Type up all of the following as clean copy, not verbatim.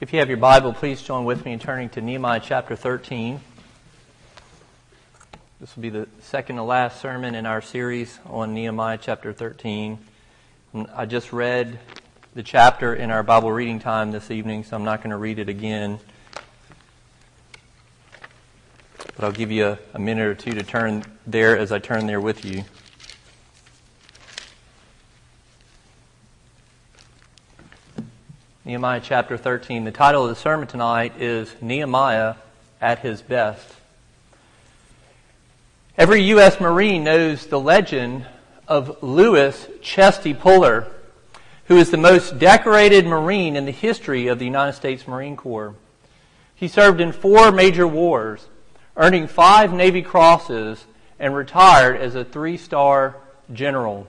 If you have your Bible, please join with me in turning to Nehemiah chapter 13. This will be the second to last sermon in our series on Nehemiah chapter 13. I just read the chapter in our Bible reading time this evening, so I'm not going to read it again. But I'll give you a minute or two to turn there as I turn there with you. Nehemiah chapter 13. The title of the sermon tonight is Nehemiah at His Best. Every U.S. Marine knows the legend of Louis Chesty Puller, who is the most decorated Marine in the history of the United States Marine Corps. He served in 4 major wars, earning 5 Navy Crosses, and retired as a 3-star general.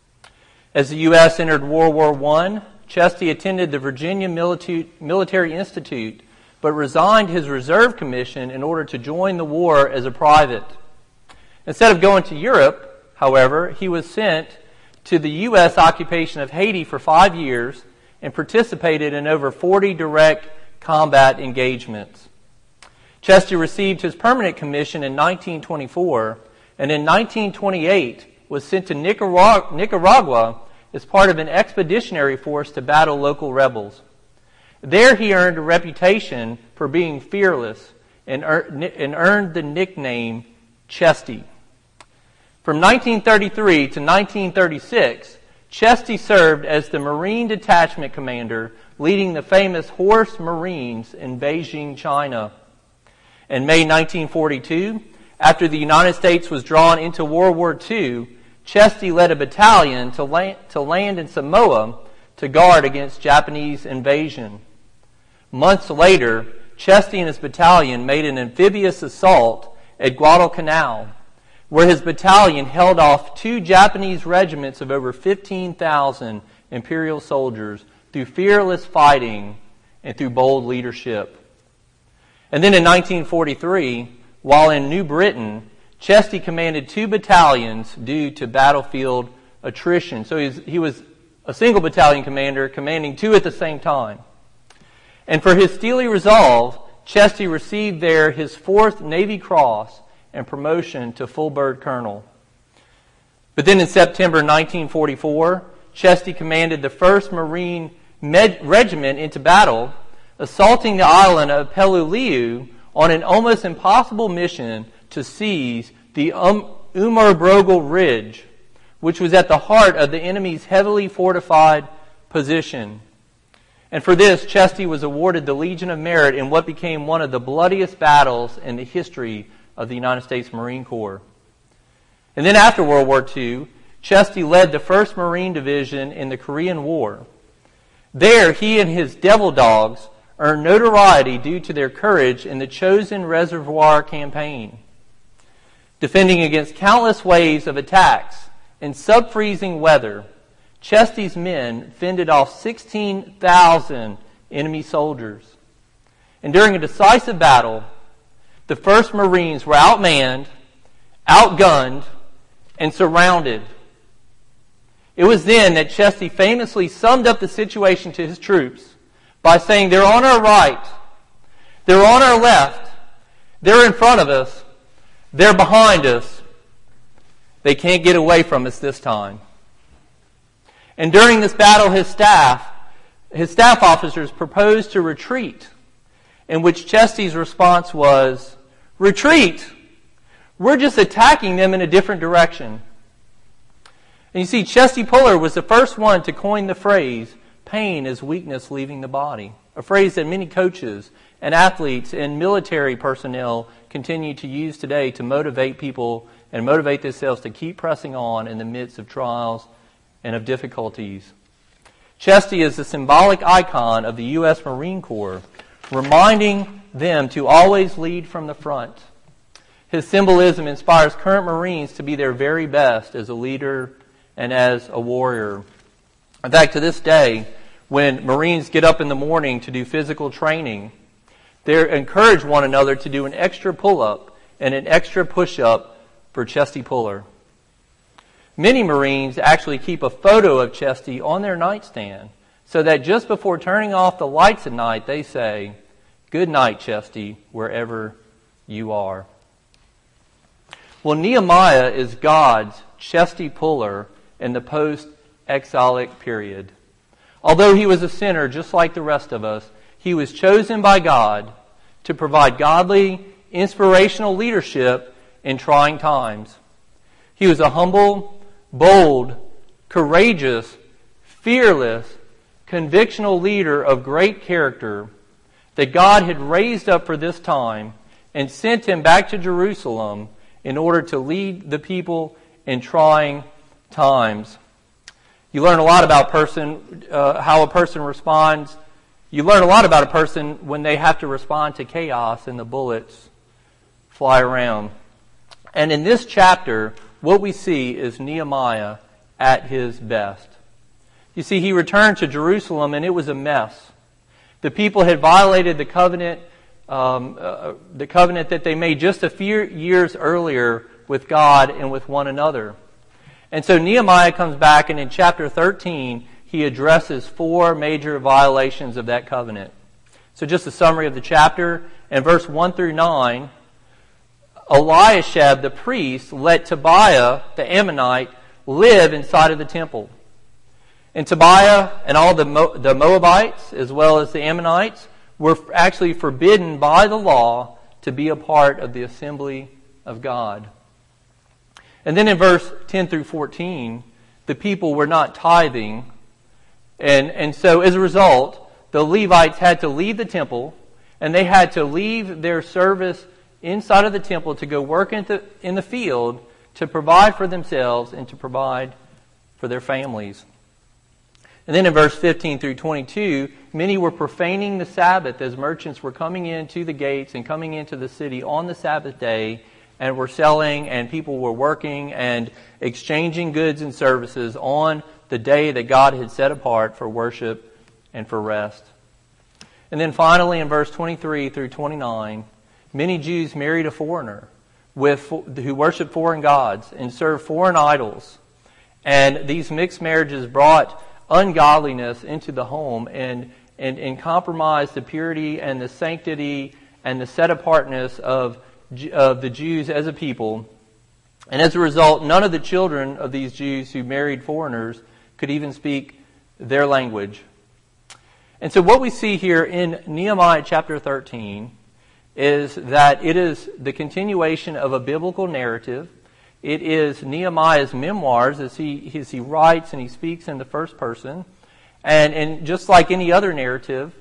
As the U.S. entered World War I, Chesty attended the Virginia Military Institute, but resigned his reserve commission in order to join the war as a private. Instead of going to Europe, however, he was sent to the U.S. occupation of Haiti for 5 years and participated in over 40 direct combat engagements. Chesty received his permanent commission in 1924, and in 1928 was sent to Nicaragua as part of an expeditionary force to battle local rebels. There he earned a reputation for being fearless and earned the nickname Chesty. From 1933 to 1936, Chesty served as the Marine Detachment Commander, leading the famous Horse Marines in Beijing, China. In May 1942, after the United States was drawn into World War II, Chesty led a battalion to land in Samoa to guard against Japanese invasion. Months later, Chesty and his battalion made an amphibious assault at Guadalcanal, where his battalion held off 2 Japanese regiments of over 15,000 Imperial soldiers through fearless fighting and through bold leadership. And then in 1943, while in New Britain, Chesty commanded 2 battalions due to battlefield attrition. So he was a single battalion commander commanding 2 at the same time. And for his steely resolve, Chesty received there his 4th Navy Cross and promotion to full bird colonel. But then in September 1944, Chesty commanded the 1st Marine Regiment into battle, assaulting the island of Peleliu on an almost impossible mission to seize the Umarbrogel Ridge, which was at the heart of the enemy's heavily fortified position. And for this, Chesty was awarded the Legion of Merit in what became one of the bloodiest battles in the history of the United States Marine Corps. And then after World War II, Chesty led the 1st Marine Division in the Korean War. There, he and his Devil Dogs earned notoriety due to their courage in the Chosin Reservoir campaign. Defending against countless waves of attacks in sub-freezing weather, Chesty's men fended off 16,000 enemy soldiers. And during a decisive battle, the 1st Marines were outmanned, outgunned, and surrounded. It was then that Chesty famously summed up the situation to his troops by saying, "They're on our right, they're on our left, they're in front of us, they're behind us. They can't get away from us this time." And during this battle, his staff officers proposed to retreat, in which Chesty's response was, "Retreat? We're just attacking them in a different direction." And you see, Chesty Puller was the first one to coin the phrase, "pain is weakness leaving the body," a phrase that many coaches and athletes and military personnel continue to use today to motivate people and motivate themselves to keep pressing on in the midst of trials and of difficulties. Chesty is the symbolic icon of the U.S. Marine Corps, reminding them to always lead from the front. His symbolism inspires current Marines to be their very best as a leader and as a warrior. In fact, to this day, when Marines get up in the morning to do physical training, they encourage one another to do an extra pull-up and an extra push-up for Chesty Puller. Many Marines actually keep a photo of Chesty on their nightstand so that just before turning off the lights at night, they say, "Good night, Chesty, wherever you are." Well, Nehemiah is God's Chesty Puller in the post-exilic period. Although he was a sinner just like the rest of us, he was chosen by God to provide godly, inspirational leadership in trying times. He was a humble, bold, courageous, fearless, convictional leader of great character that God had raised up for this time and sent him back to Jerusalem in order to lead the people in trying times. You learn a lot about how a person responds. You learn a lot about a person when they have to respond to chaos and the bullets fly around. And in this chapter, what we see is Nehemiah at his best. You see, he returned to Jerusalem and it was a mess. The people had violated the covenant that they made just a few years earlier with God and with one another. And so Nehemiah comes back, and in chapter 13, he addresses 4 major violations of that covenant. So just a summary of the chapter. In verse 1 through 9, Eliashib the priest let Tobiah the Ammonite live inside of the temple. And Tobiah and all the Moabites, as well as the Ammonites, were actually forbidden by the law to be a part of the assembly of God. And then in verse 10 through 14, the people were not tithing. And so as a result, the Levites had to leave the temple, and they had to leave their service inside of the temple to go work in the field to provide for themselves and to provide for their families. And then in verse 15 through 22, many were profaning the Sabbath as merchants were coming into the gates and coming into the city on the Sabbath day and were selling, and people were working and exchanging goods and services on the day that God had set apart for worship and for rest. And then finally in verse 23 through 29, many Jews married a foreigner who worshiped foreign gods and served foreign idols. And these mixed marriages brought ungodliness into the home and compromised the purity and the sanctity and the set-apartness of the Jews as a people. And as a result, none of the children of these Jews who married foreigners could even speak their language. And so what we see here in Nehemiah chapter 13 is that it is the continuation of a biblical narrative. It is Nehemiah's memoirs as he writes and he speaks in the first person. And just like any other narrative,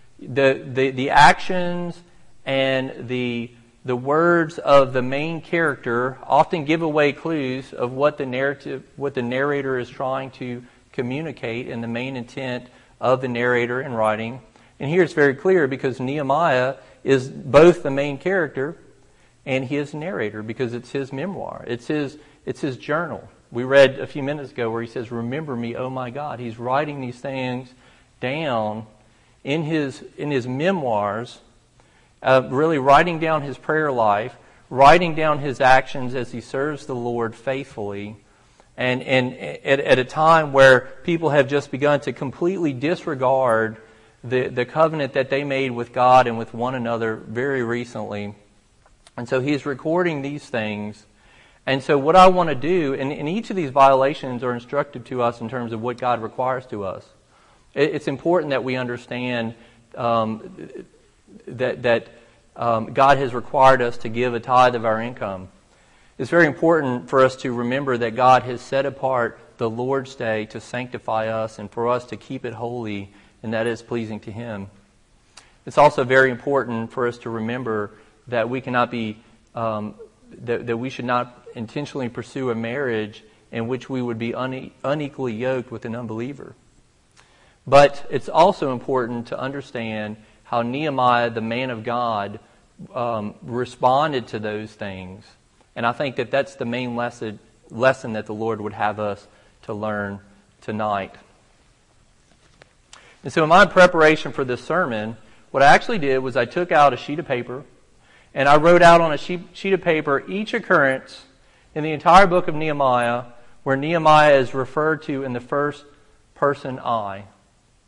the actions and the words of the main character often give away clues of what the narrator is trying to communicate and the main intent of the narrator in writing. And here it's very clear because Nehemiah is both the main character and his narrator because it's his memoir. It's his journal. We read a few minutes ago where he says, "Remember me, oh my God." He's writing these things down in his memoirs, really writing down his prayer life, writing down his actions as he serves the Lord faithfully, and at a time where people have just begun to completely disregard the covenant that they made with God and with one another very recently. And so he's recording these things. And so what I want to do, and each of these violations are instructive to us in terms of what God requires to us. It's important that we understand that God has required us to give a tithe of our income. It's very important for us to remember that God has set apart the Lord's Day to sanctify us and for us to keep it holy, and that is pleasing to Him. It's also very important for us to remember that we cannot be that we should not intentionally pursue a marriage in which we would be unequally yoked with an unbeliever. But it's also important to understand how Nehemiah, the man of God, responded to those things. And I think that that's the main lesson that the Lord would have us to learn tonight. And so in my preparation for this sermon, what I actually did was I took out a sheet of paper and I wrote out on a sheet of paper each occurrence in the entire book of Nehemiah where Nehemiah is referred to in the first person I.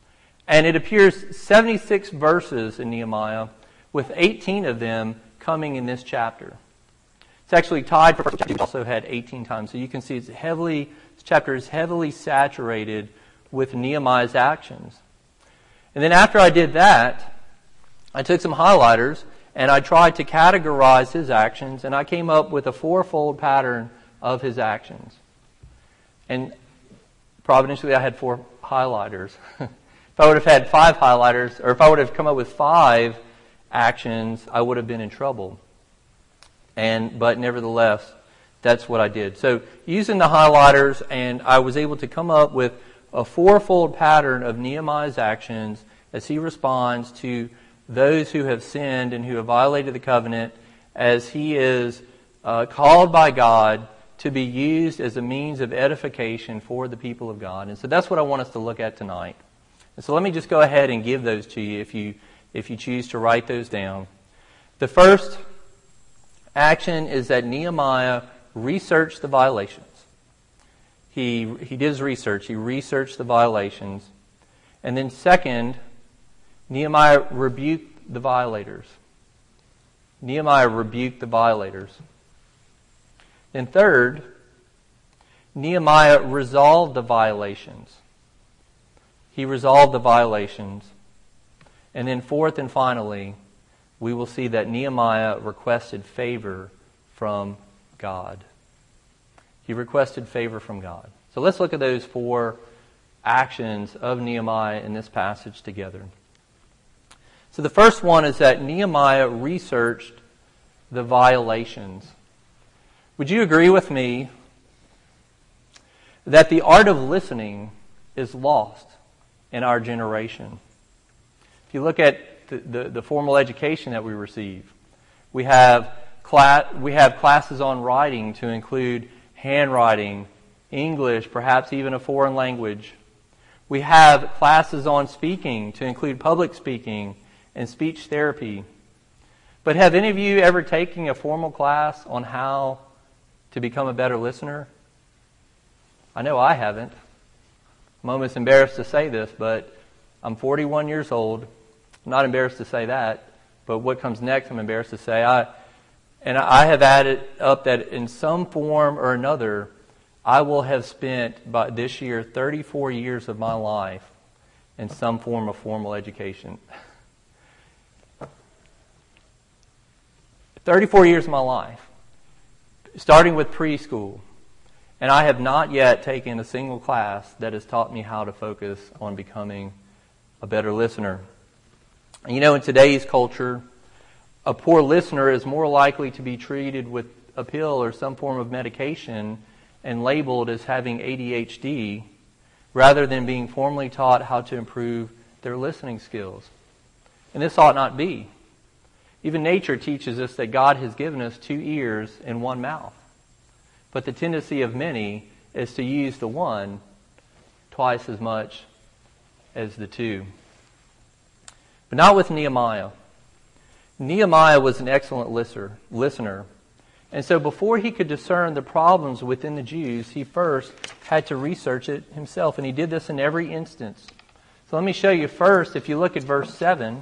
And it appears 76 verses in Nehemiah, with 18 of them coming in this chapter. It's actually tied for first chapter, which also had 18 times. So you can see this chapter is heavily saturated with Nehemiah's actions. And then after I did that, I took some highlighters and I tried to categorize his actions, and I came up with a fourfold pattern of his actions. And providentially, I had 4 highlighters. If I would have had 5 highlighters, or if I would have come up with 5 actions, I would have been in trouble. But nevertheless, that's what I did. So using the highlighters, and I was able to come up with a fourfold pattern of Nehemiah's actions as he responds to those who have sinned and who have violated the covenant, as he is called by God to be used as a means of edification for the people of God. And so that's what I want us to look at tonight. And so let me just go ahead and give those to you if you choose to write those down. The first action is that Nehemiah researched the violations. He did his research. He researched the violations. And then second, Nehemiah rebuked the violators. Nehemiah rebuked the violators. Then third, Nehemiah resolved the violations. He resolved the violations. And then fourth and finally, we will see that Nehemiah requested favor from God. He requested favor from God. So let's look at those 4 actions of Nehemiah in this passage together. So the first one is that Nehemiah researched the violations. Would you agree with me that the art of listening is lost in our generation? If you look at the formal education that we receive, we have classes on writing to include handwriting, English, perhaps even a foreign language. We have classes on speaking to include public speaking and speech therapy. But have any of you ever taken a formal class on how to become a better listener? I know I haven't. I'm almost embarrassed to say this, but I'm 41 years old. I'm not embarrassed to say that, but what comes next I'm embarrassed to say. I have added up that in some form or another, I will have spent by this year 34 years of my life in some form of formal education. 34 years of my life, starting with preschool. And I have not yet taken a single class that has taught me how to focus on becoming a better listener. And you know, in today's culture, a poor listener is more likely to be treated with a pill or some form of medication and labeled as having ADHD rather than being formally taught how to improve their listening skills. And this ought not be. Even nature teaches us that God has given us 2 ears and 1 mouth. But the tendency of many is to use the one twice as much as the 2. But not with Nehemiah. Nehemiah was an excellent listener. And so before he could discern the problems within the Jews, he first had to research it himself. And he did this in every instance. So let me show you first, if you look at verse 7,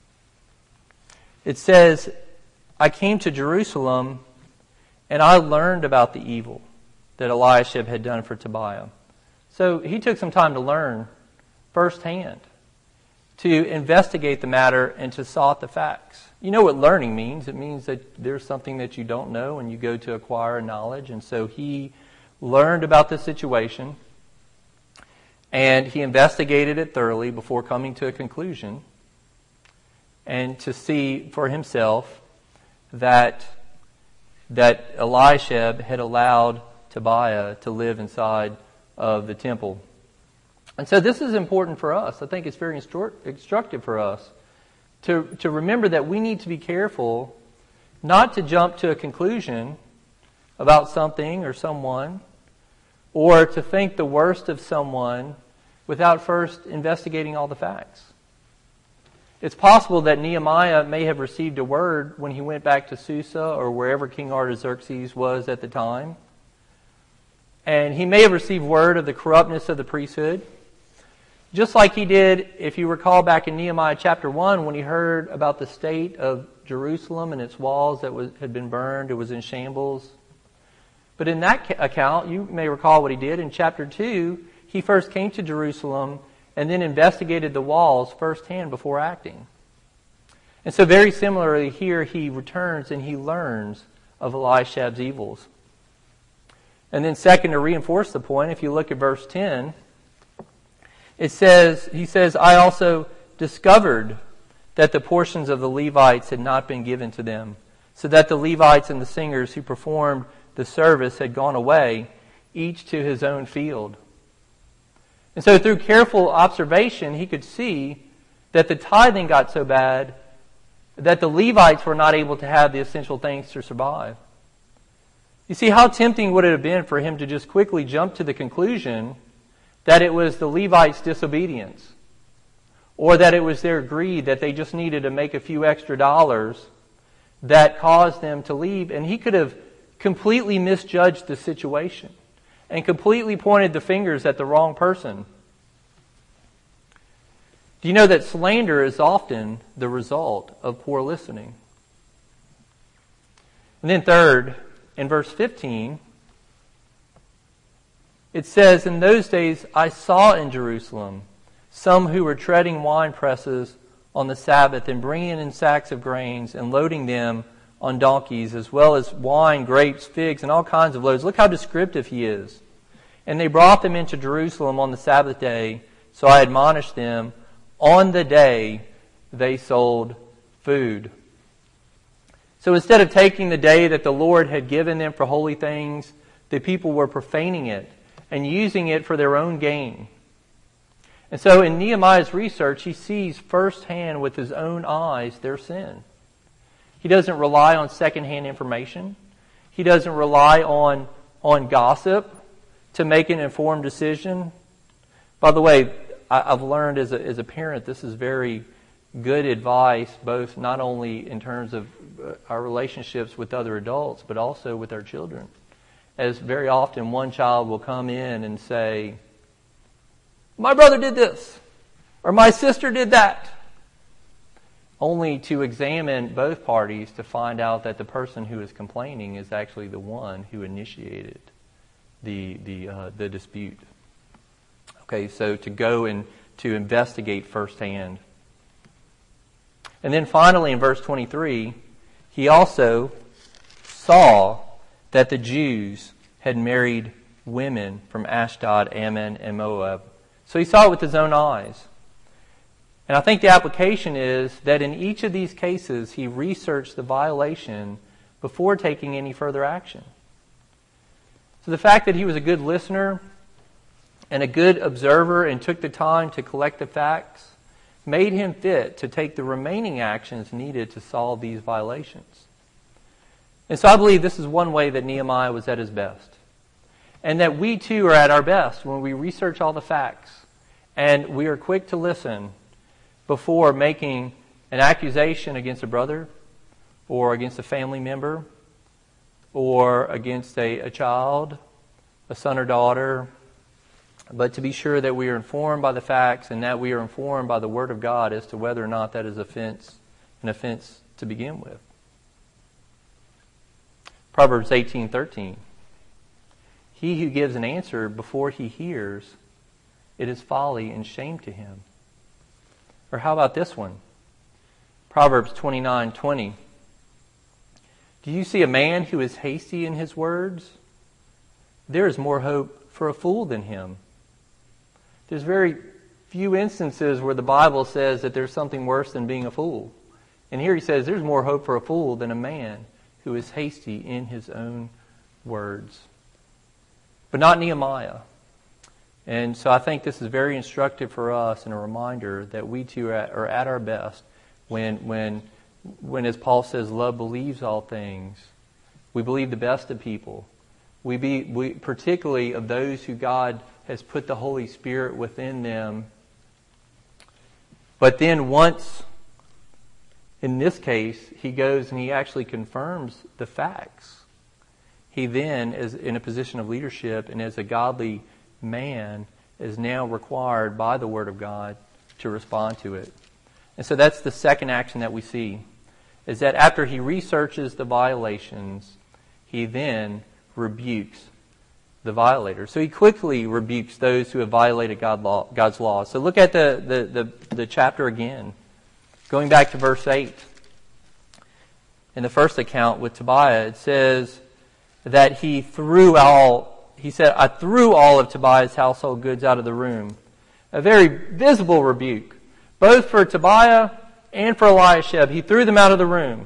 it says, I came to Jerusalem and I learned about the evil that Eliashib had done for Tobiah. So he took some time to learn firsthand, to investigate the matter and to sought the facts. You know what learning means. It means that there's something that you don't know and you go to acquire knowledge. And so he learned about the situation and he investigated it thoroughly before coming to a conclusion and to see for himself that Eliashib had allowed Tobiah to live inside of the temple. And so this is important for us. I think it's very instructive for us to remember that we need to be careful not to jump to a conclusion about something or someone, or to think the worst of someone without first investigating all the facts. It's possible that Nehemiah may have received a word when he went back to Susa or wherever King Artaxerxes was at the time. And he may have received word of the corruptness of the priesthood. Just like he did, if you recall back in Nehemiah chapter 1, when he heard about the state of Jerusalem and its walls that had been burned, it was in shambles. But in that account, you may recall what he did. In chapter 2, he first came to Jerusalem and then investigated the walls firsthand before acting. And so very similarly here, he returns and he learns of Eliashab's evils. And then second, to reinforce the point, if you look at verse 10, he says, I also discovered that the portions of the Levites had not been given to them, so that the Levites and the singers who performed the service had gone away, each to his own field. And so through careful observation, he could see that the tithing got so bad that the Levites were not able to have the essential things to survive. You see, how tempting would it have been for him to just quickly jump to the conclusion that it was the Levites' disobedience, or that it was their greed, that they just needed to make a few extra dollars that caused them to leave. And he could have completely misjudged the situation and completely pointed the fingers at the wrong person. Do you know that slander is often the result of poor listening? And then third, in verse 15, it says, in those days I saw in Jerusalem some who were treading wine presses on the Sabbath and bringing in sacks of grains and loading them on donkeys, as well as wine, grapes, figs, and all kinds of loads. Look how descriptive he is. And they brought them into Jerusalem on the Sabbath day, so I admonished them on the day they sold food. So instead of taking the day that the Lord had given them for holy things, the people were profaning it and using it for their own gain. And so in Nehemiah's research, he sees firsthand with his own eyes their sin. He doesn't rely on secondhand information. He doesn't rely on gossip to make an informed decision. By the way, I've learned as a parent, this is very good advice, both not only in terms of our relationships with other adults, but also with our children. As very often one child will come in and say, my brother did this, or my sister did that, only to examine both parties to find out that the person who is complaining is actually the one who initiated the dispute. Okay, so to go and to investigate firsthand. And then finally in verse 23, he also saw that the Jews had married women from Ashdod, Ammon, and Moab. So he saw it with his own eyes. And I think the application is that in each of these cases, he researched the violation before taking any further action. So the fact that he was a good listener and a good observer and took the time to collect the facts made him fit to take the remaining actions needed to solve these violations. And so I believe this is one way that Nehemiah was at his best. And that we too are at our best when we research all the facts and we are quick to listen before making an accusation against a brother or against a family member or against a child, a son or daughter, but to be sure that we are informed by the facts and that we are informed by the Word of God as to whether or not that is an offense to begin with. Proverbs 18:13. He who gives an answer before he hears, it is folly and shame to him. Or how about this one? Proverbs 29:20. Do you see a man who is hasty in his words? There is more hope for a fool than him. There's very few instances where the Bible says that there's something worse than being a fool. And here he says there's more hope for a fool than a man who is hasty in his own words. But not Nehemiah. And so I think this is very instructive for us and a reminder that we too are at our best when as Paul says, love believes all things. We believe the best of people. We particularly of those who God has put the Holy Spirit within them. But then once, in this case, he goes and he actually confirms the facts. He then is in a position of leadership and as a godly man is now required by the Word of God to respond to it. And so that's the second action that we see, is that after he researches the violations, he then rebukes the violators. So he quickly rebukes those who have violated God's law. So look at the chapter again. Going back to verse 8. In the first account with Tobiah, it says that he said, I threw all of Tobiah's household goods out of the room. A very visible rebuke, both for Tobiah and for Eliashib. He threw them out of the room.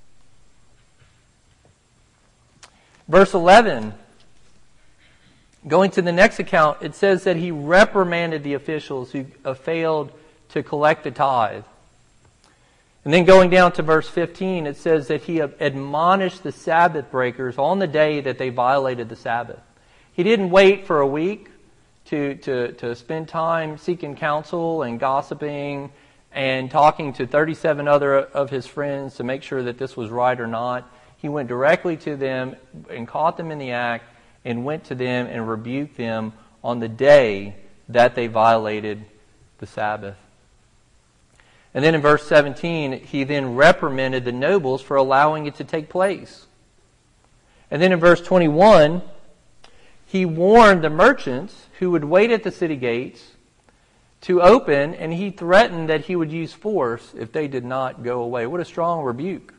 Verse 11, going to the next account, it says that he reprimanded the officials who failed to collect the tithe. And then going down to verse 15, it says that he admonished the Sabbath breakers on the day that they violated the Sabbath. He didn't wait for a week to spend time seeking counsel and gossiping and talking to 37 other of his friends to make sure that this was right or not. He went directly to them and caught them in the act and went to them and rebuked them on the day that they violated the Sabbath. And then in verse 17, he then reprimanded the nobles for allowing it to take place. And then in verse 21, he warned the merchants who would wait at the city gates to open, and he threatened that he would use force if they did not go away. What a strong rebuke.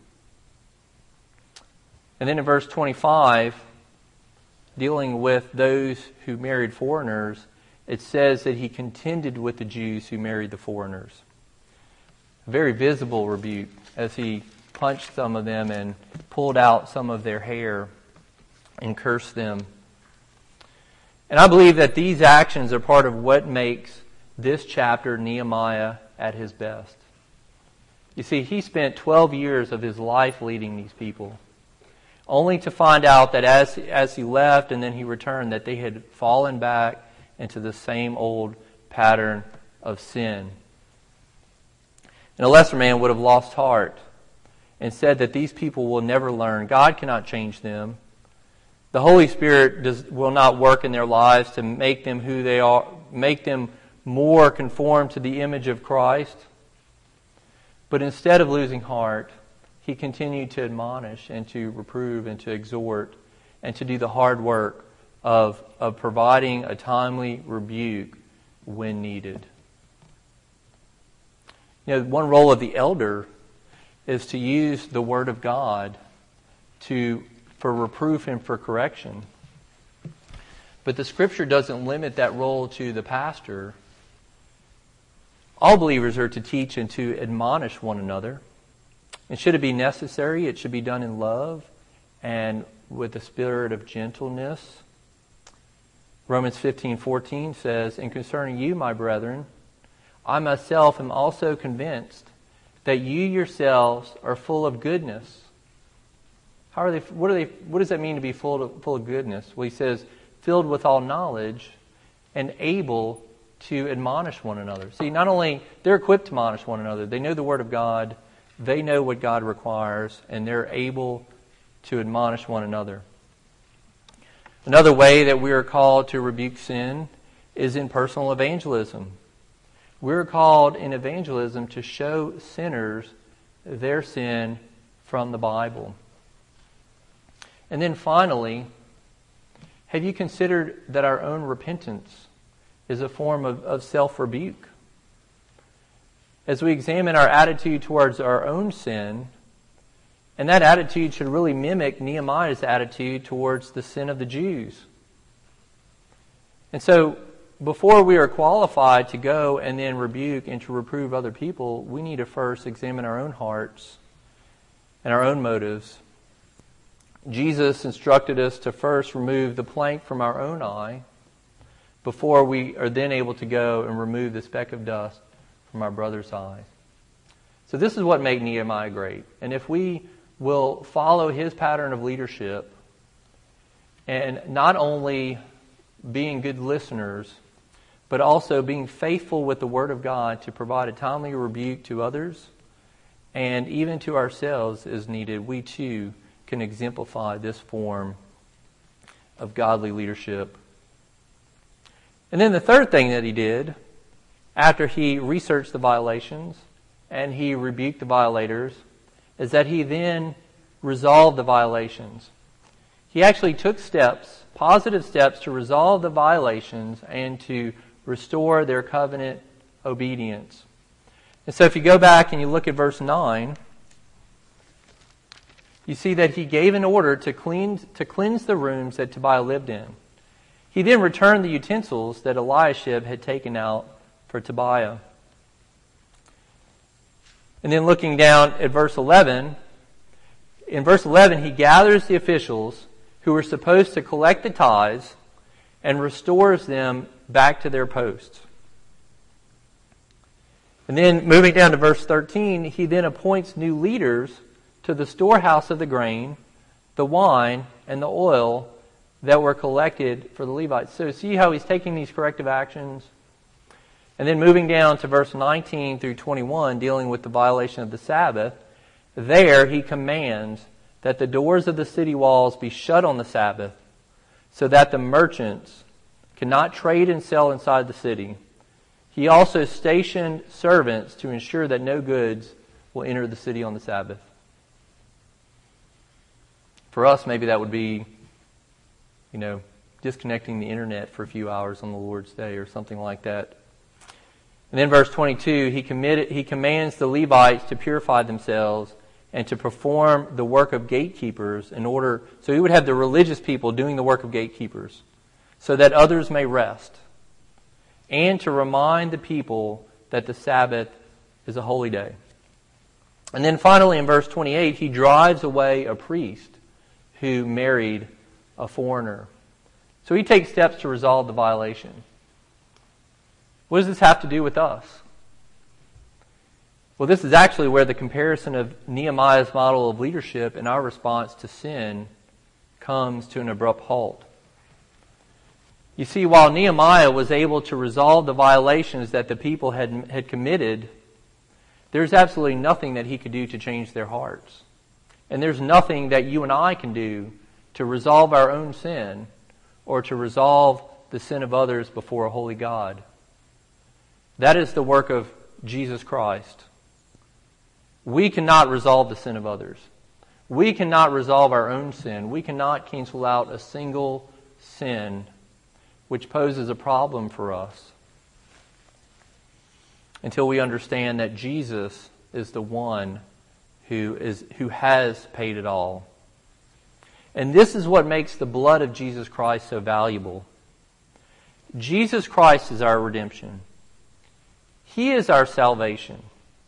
And then in verse 25, dealing with those who married foreigners, it says that he contended with the Jews who married the foreigners. A very visible rebuke as he punched some of them and pulled out some of their hair and cursed them. And I believe that these actions are part of what makes this chapter, Nehemiah, at his best. You see, he spent 12 years of his life leading these people, only to find out that as he left and then he returned, that they had fallen back into the same old pattern of sin. And a lesser man would have lost heart and said that these people will never learn. God cannot change them. The Holy Spirit will not work in their lives to make them who they are, make them more conform to the image of Christ. But instead of losing heart, he continued to admonish and to reprove and to exhort and to do the hard work of providing a timely rebuke when needed. You know, one role of the elder is to use the Word of God for reproof and for correction. But the Scripture doesn't limit that role to the pastor. All believers are to teach and to admonish one another. And should it be necessary, it should be done in love and with a spirit of gentleness. Romans 15:14 says, "And concerning you, my brethren, I myself am also convinced that you yourselves are full of goodness." How are they? What does that mean to be full of goodness? Well, he says, filled with all knowledge and able to admonish one another. See, not only they're equipped to admonish one another, they know the Word of God, they know what God requires, and they're able to admonish one another. Another way that we are called to rebuke sin is in personal evangelism. We're called in evangelism to show sinners their sin from the Bible. And then finally, have you considered that our own repentance is a form of self-rebuke? As we examine our attitude towards our own sin, and that attitude should really mimic Nehemiah's attitude towards the sin of the Jews. And so, before we are qualified to go and then rebuke and to reprove other people, we need to first examine our own hearts and our own motives. Jesus instructed us to first remove the plank from our own eye before we are then able to go and remove the speck of dust from our brother's eye. So this is what made Nehemiah great. And if we will follow his pattern of leadership and not only being good listeners, but also being faithful with the Word of God to provide a timely rebuke to others and even to ourselves as needed, we too can exemplify this form of godly leadership. And then the third thing that he did, after he researched the violations and he rebuked the violators, is that he then resolved the violations. He actually took steps, positive steps, to resolve the violations and to restore their covenant obedience. And so if you go back and you look at verse 9, you see that he gave an order to cleanse the rooms that Tobiah lived in. He then returned the utensils that Eliashib had taken out for Tobiah. And then looking down at verse 11, in verse 11 he gathers the officials who were supposed to collect the tithes and restores them back to their posts. And then moving down to verse 13, he then appoints new leaders to the storehouse of the grain, the wine, and the oil that were collected for the Levites. So see how he's taking these corrective actions? And then moving down to verse 19 through 21, dealing with the violation of the Sabbath, there he commands that the doors of the city walls be shut on the Sabbath, so that the merchants cannot trade and sell inside the city. He also stationed servants to ensure that no goods will enter the city on the Sabbath. For us, maybe that would be, disconnecting the internet for a few hours on the Lord's Day or something like that. And then verse 22, he commands the Levites to purify themselves and to perform the work of gatekeepers so he would have the religious people doing the work of gatekeepers so that others may rest, and to remind the people that the Sabbath is a holy day. And then finally in verse 28, he drives away a priest who married a foreigner. So he takes steps to resolve the violation. What does this have to do with us? Well, this is actually where the comparison of Nehemiah's model of leadership and our response to sin comes to an abrupt halt. You see, while Nehemiah was able to resolve the violations that the people had committed, there's absolutely nothing that he could do to change their hearts. And there's nothing that you and I can do to resolve our own sin or to resolve the sin of others before a holy God. That is the work of Jesus Christ. We cannot resolve the sin of others. We cannot resolve our own sin. We cannot cancel out a single sin which poses a problem for us until we understand that Jesus is the one who has paid it all. And this is what makes the blood of Jesus Christ so valuable. Jesus Christ is our redemption. He is our salvation.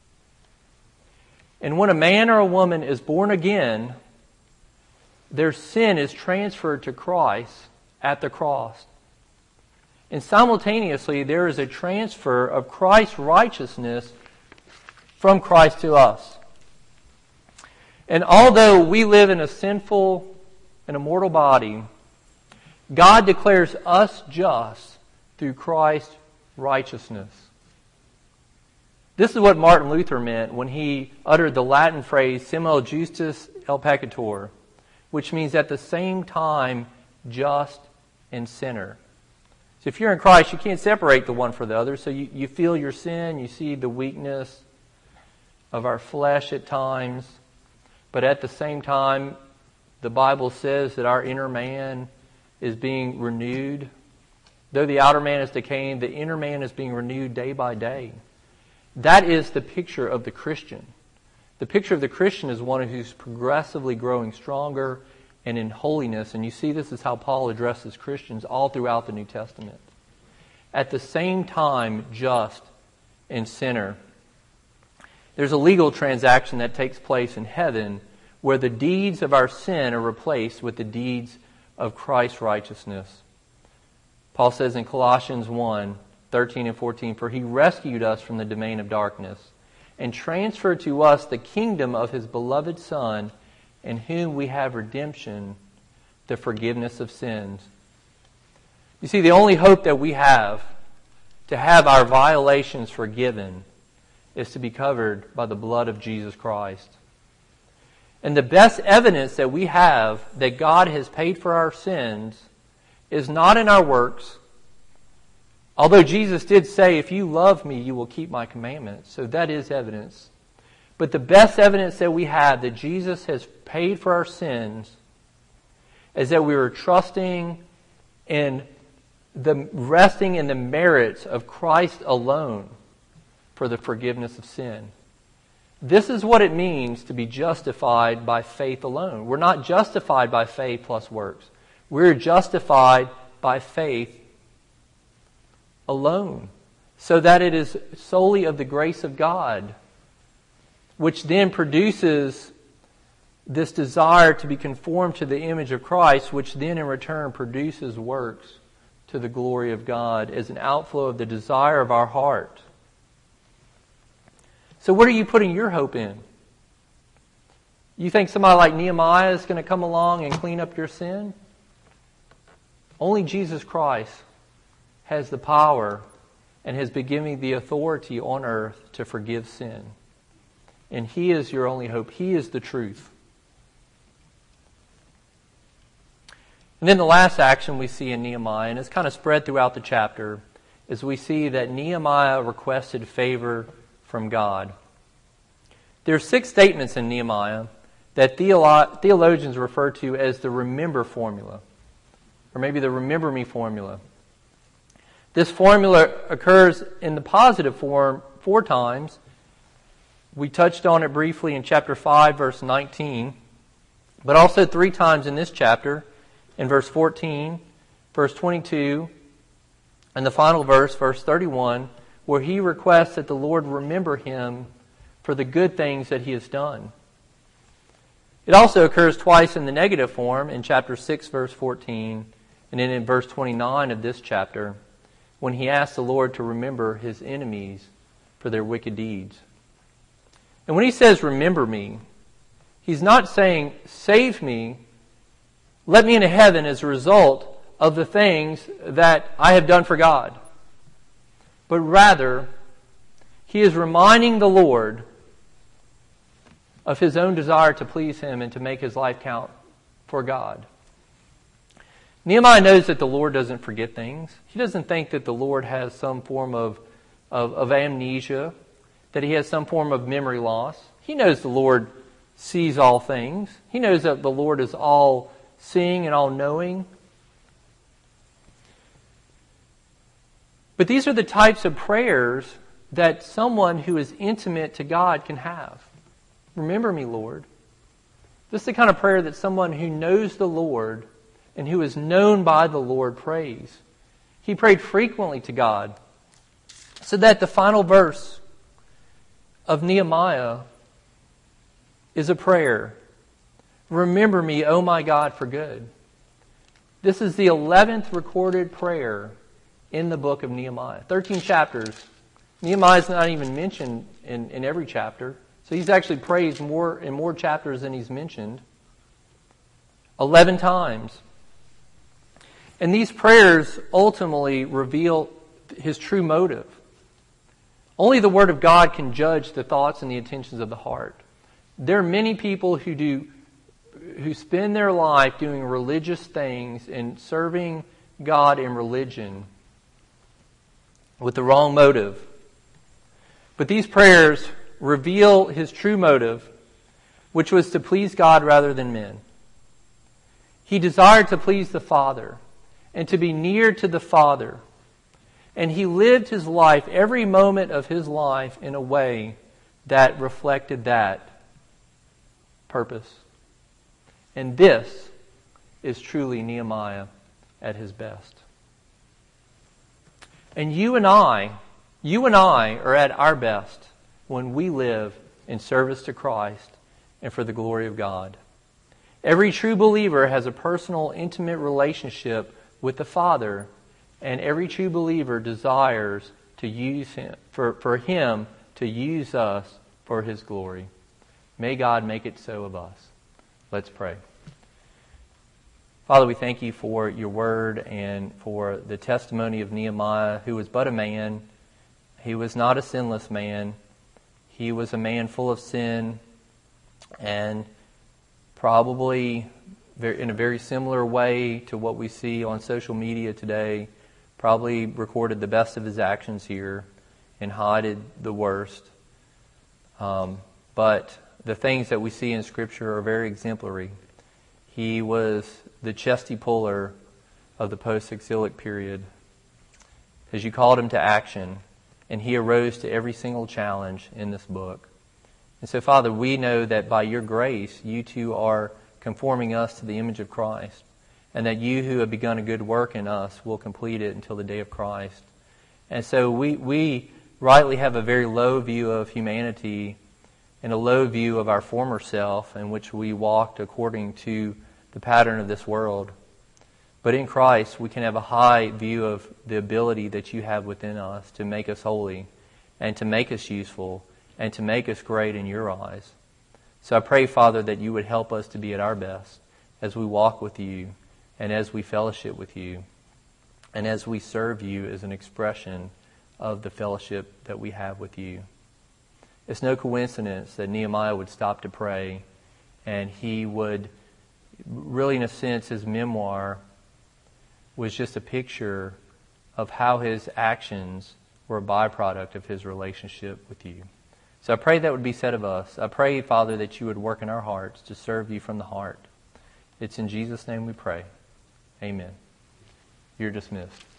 And when a man or a woman is born again, their sin is transferred to Christ at the cross. And simultaneously, there is a transfer of Christ's righteousness from Christ to us. And although we live in a sinful and a mortal body, God declares us just through Christ's righteousness. This is what Martin Luther meant when he uttered the Latin phrase simul justus et peccator, which means at the same time just and sinner. So if you're in Christ, you can't separate the one from the other. So you feel your sin, you see the weakness of our flesh at times, but at the same time, the Bible says that our inner man is being renewed. Though the outer man is decaying, the inner man is being renewed day by day. That is the picture of the Christian. The picture of the Christian is one who's progressively growing stronger and in holiness. And you see this is how Paul addresses Christians all throughout the New Testament. At the same time, just and sinner. There's a legal transaction that takes place in heaven where the deeds of our sin are replaced with the deeds of Christ's righteousness. Paul says in Colossians 1:13 and 14, "For he rescued us from the domain of darkness and transferred to us the kingdom of his beloved Son, in whom we have redemption, the forgiveness of sins." You see, the only hope that we have to have our violations forgiven is to be covered by the blood of Jesus Christ. And the best evidence that we have that God has paid for our sins is not in our works, Although Jesus did say, if you love me, you will keep my commandments. So that is evidence. But the best evidence that we have that Jesus has paid for our sins is that we were trusting in resting in the merits of Christ alone for the forgiveness of sin. This is what it means to be justified by faith alone. We're not justified by faith plus works. We're justified by faith alone, so that it is solely of the grace of God, which then produces this desire to be conformed to the image of Christ, which then in return produces works to the glory of God as an outflow of the desire of our heart. So what are you putting your hope in? You think somebody like Nehemiah is going to come along and clean up your sin? Only Jesus Christ has the power and has been given the authority on earth to forgive sin. And He is your only hope. He is the truth. And then the last action we see in Nehemiah, and it's kind of spread throughout the chapter, is we see that Nehemiah requested favor from God. There are 6 statements in Nehemiah that theologians refer to as the remember formula, or maybe the remember me formula. This formula occurs in the positive form 4 times. We touched on it briefly in chapter 5, verse 19, but also 3 times in this chapter, in verse 14, verse 22, and the final verse, verse 31, where he requests that the Lord remember him for the good things that he has done. It also occurs twice in the negative form, in chapter 6, verse 14, and then in verse 29 of this chapter, when he asks the Lord to remember his enemies for their wicked deeds. And when he says, remember me, he's not saying, save me, let me into heaven as a result of the things that I have done for God. But rather, he is reminding the Lord of his own desire to please him and to make his life count for God. Nehemiah knows that the Lord doesn't forget things. He doesn't think that the Lord has some form of amnesia, that he has some form of memory loss. He knows the Lord sees all things. He knows that the Lord is all-seeing and all-knowing. But these are the types of prayers that someone who is intimate to God can have. Remember me, Lord. This is the kind of prayer that someone who knows the Lord and who is known by the Lord prays. He prayed frequently to God, so that the final verse of Nehemiah is a prayer. Remember me, O my God, for good. This is the 11th recorded prayer in the book of Nehemiah. 13 chapters. Nehemiah is not even mentioned in every chapter. So he's actually praised more in more chapters than he's mentioned. 11 times. And these prayers ultimately reveal his true motive. Only the Word of God can judge the thoughts and the intentions of the heart. There are many people who spend their life doing religious things and serving God in religion with the wrong motive. But these prayers reveal his true motive, which was to please God rather than men. He desired to please the Father and to be near to the Father. And he lived his life, every moment of his life, in a way that reflected that purpose. And this is truly Nehemiah at his best. And you and I are at our best when we live in service to Christ and for the glory of God. Every true believer has a personal, intimate relationship with the Father, and every true believer desires to use him, for him to use us for his glory. May God make it so of us. Let's pray. Father, we thank you for your word and for the testimony of Nehemiah, who was but a man. He was not a sinless man. He was a man full of sin, and probably in a very similar way to what we see on social media today, probably recorded the best of his actions here and hided the worst. But the things that we see in Scripture are very exemplary. He was the chesty puller of the post-exilic period, as you called him to action, and he arose to every single challenge in this book. And so, Father, we know that by your grace, you too are conforming us to the image of Christ, and that you who have begun a good work in us will complete it until the day of Christ. And so we rightly have a very low view of humanity and a low view of our former self, in which we walked according to the pattern of this world. But in Christ, we can have a high view of the ability that you have within us to make us holy and to make us useful and to make us great in your eyes. So I pray, Father, that you would help us to be at our best as we walk with you and as we fellowship with you and as we serve you as an expression of the fellowship that we have with you. It's no coincidence that Nehemiah would stop to pray, and he would, really in a sense, his memoir was just a picture of how his actions were a byproduct of his relationship with you. So I pray that would be said of us. I pray, Father, that you would work in our hearts to serve you from the heart. It's in Jesus' name we pray. Amen. You're dismissed.